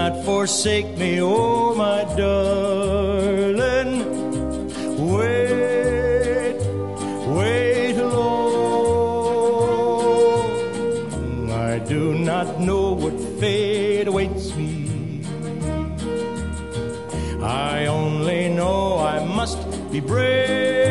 not forsake me, oh my darling. Wait, wait long. I do not know what fate awaits me. I only know I must be brave.